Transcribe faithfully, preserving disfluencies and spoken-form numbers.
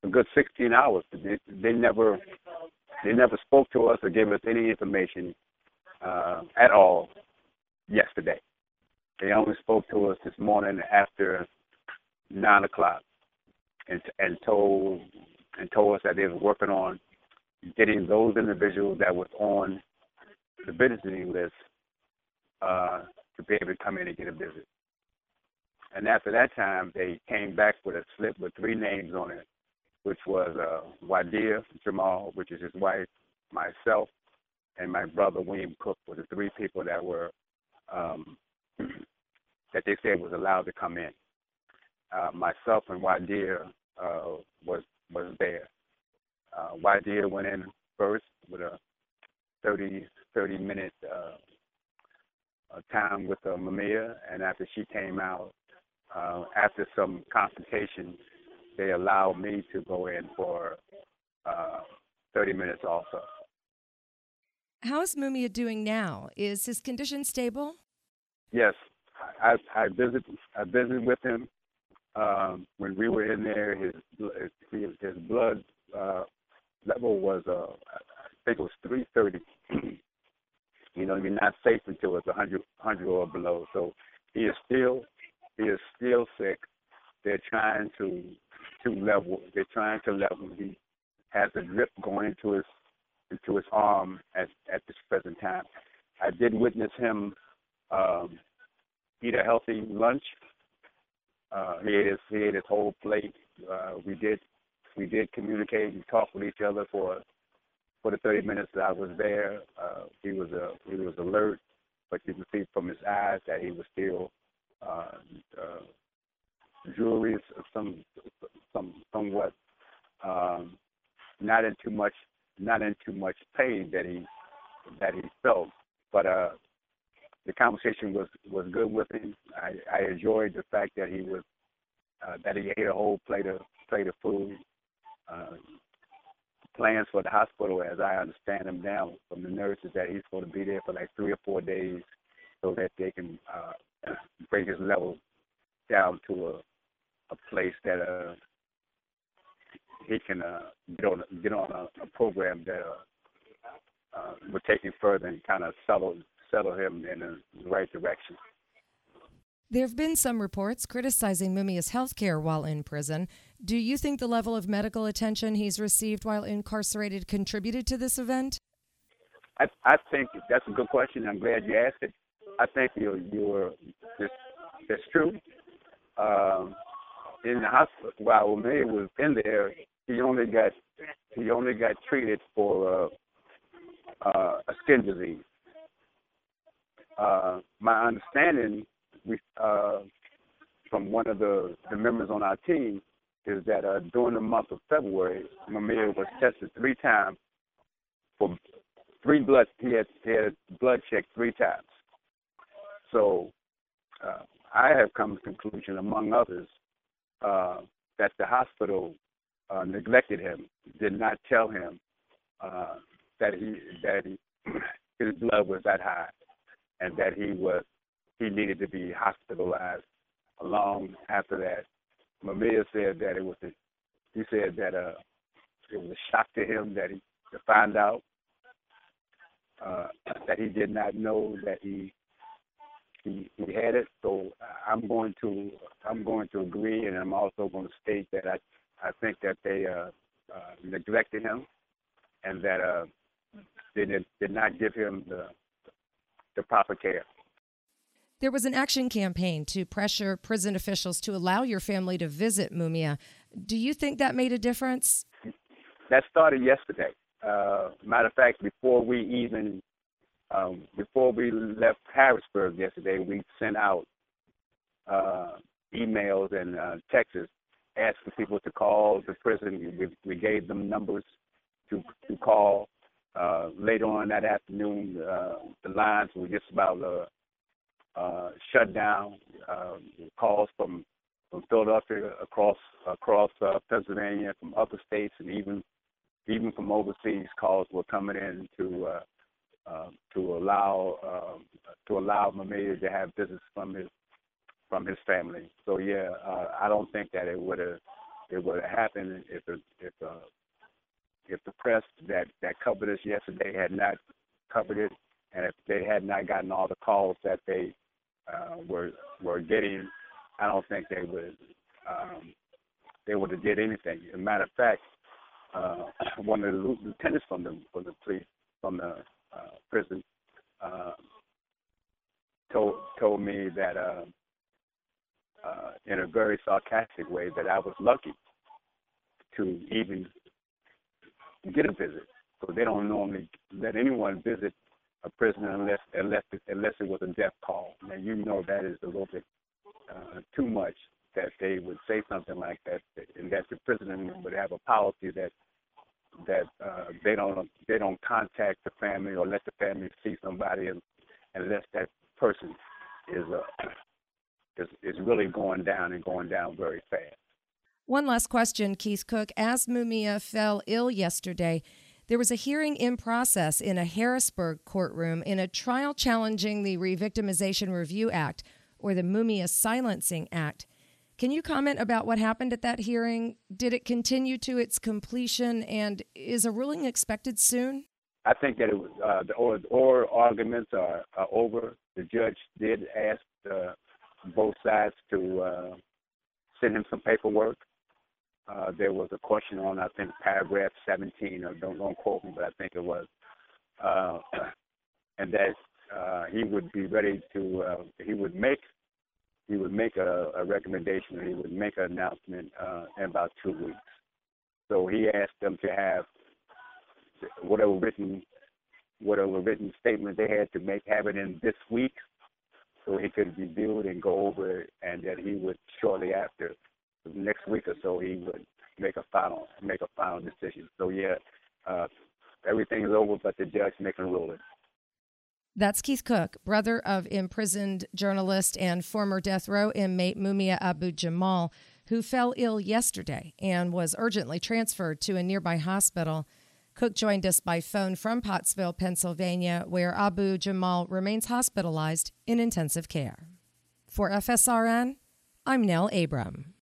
a good sixteen hours. They, they never they never spoke to us or gave us any information uh, at all yesterday. They only spoke to us this morning after nine o'clock, and and told and told us that they were working on getting those individuals that was on the visiting list uh, to be able to come in and get a visit. And after that time, they came back with a slip with three names on it, which was uh, Wadia Jamal, which is his wife, myself, and my brother William Cook were the three people that were um, that they said was allowed to come in. Uh, myself and Wadia uh, was was there. Uh, Wadia went in first with a thirty, thirty minute uh, uh, time with uh, Mamiya, and after she came out, uh, after some consultation, they allowed me to go in for uh, thirty minutes also. How is Mumia doing now? Is his condition stable? Yes, I, I visited. I visited with him um, when we were in there. His his, his blood uh, level was, uh, I think it was three thirty. You know, I mean, not safe until it's one hundred, one hundred or below. So he is still he is still sick. They're trying to to level. They're trying to level. He has a drip going into his into his arm at at this present time. I did witness him um, eat a healthy lunch. Uh, he ate his he ate his whole plate. Uh, we did we did communicate and talk with each other for for the thirty minutes that I was there. Uh, he was uh, he was alert, but you can see from his eyes that he was still uh, uh, jewelry, some some somewhat um, not in too much not in too much pain that he that he felt, but uh, the conversation was, was good with him. I, I enjoyed the fact that he was uh, that he ate a whole plate of plate of food. Uh, plans for the hospital, as I understand them now from the nurses, that he's going to be there for like three or four days, so that they can uh, bring his level down to a, a place that uh, he can uh, get on get on a, a program that uh, uh, would take him further and kind of settle settle him in the right direction. There have been some reports criticizing Mumia's health care while in prison. Do you think the level of medical attention he's received while incarcerated contributed to this event? I, I think that's a good question. I'm glad you asked it. I think you're, you're that's, that's true. Um, in the hospital, while Mumia was in there, he only got he only got treated for uh, uh, a skin disease. Uh, my understanding, we, uh, from one of the, the members on our team, is that uh, during the month of February, Mumia was tested three times for three blood. He had, he had blood checked three times. So uh, I have come to the conclusion, among others, uh, that the hospital uh, neglected him, did not tell him uh, that he that he, his blood was that high, and that he was he needed to be hospitalized. Long after that, Mumia said that it was a, he said that uh, it was a shock to him that he to find out uh, that he did not know that he he, he had it. So I'm going to I'm going to agree, and I'm also going to state that I I think that they uh, uh, neglected him, and that uh, they did, did not give him the the proper care. There was an action campaign to pressure prison officials to allow your family to visit Mumia. Do you think that made a difference? That started yesterday. Uh, matter of fact, before we even um, before we left Harrisburg yesterday, we sent out uh, emails and uh, texts asking people to call the prison. We, we gave them numbers to to call. Uh, later on that afternoon, uh, the lines were just about uh, uh, shut down. Uh, calls from from Philadelphia across across uh, Pennsylvania, from other states, and even even from overseas, calls were coming in to uh, uh, to allow uh, to allow Mumia to have visits from his from his family. So yeah, uh, I don't think that it would have it would have happened if the if the if the press that that covered us yesterday had not covered it, and if they had not gotten all the calls that they uh, were were getting, I don't think they would um, they would have did anything. As a matter of fact, uh, one of the lieutenants from the from the police from the uh, prison uh, told told me that uh, uh, in a very sarcastic way that I was lucky to even get a visit. So they don't normally let anyone visit a prisoner unless unless it, unless it was a death call. Now you know that is a little bit uh, too much that they would say something like that, and that the prisoner would have a policy that that uh, they don't they don't contact the family or let the family see somebody unless that person is uh, is is really going down and going down very fast. One last question, Keith Cook. As Mumia fell ill yesterday, there was a hearing in process in a Harrisburg courtroom in a trial challenging the Revictimization Review Act, or the Mumia Silencing Act. Can you comment about what happened at that hearing? Did it continue to its completion, and is a ruling expected soon? I think that it was, uh, the oral, oral arguments are, are over. The judge did ask uh, both sides to uh, send him some paperwork. Uh, there was a question on, I think, paragraph seventeen, or don't, don't quote me, but I think it was, uh, and that uh, he would be ready to, uh, he would make, he would make a, a recommendation, or he would make an announcement uh, in about two weeks. So he asked them to have whatever written, whatever written statement they had to make, have it in this week, so he could review it and go over it, and that he would shortly after, next week or so, he would make a final make a final decision. So yeah, uh, everything is over, but the judge making a ruling. That's Keith Cook, brother of imprisoned journalist and former death row inmate Mumia Abu-Jamal, who fell ill yesterday and was urgently transferred to a nearby hospital. Cook joined us by phone from Pottsville, Pennsylvania, where Abu-Jamal remains hospitalized in intensive care. For F S R N, I'm Nell Abram.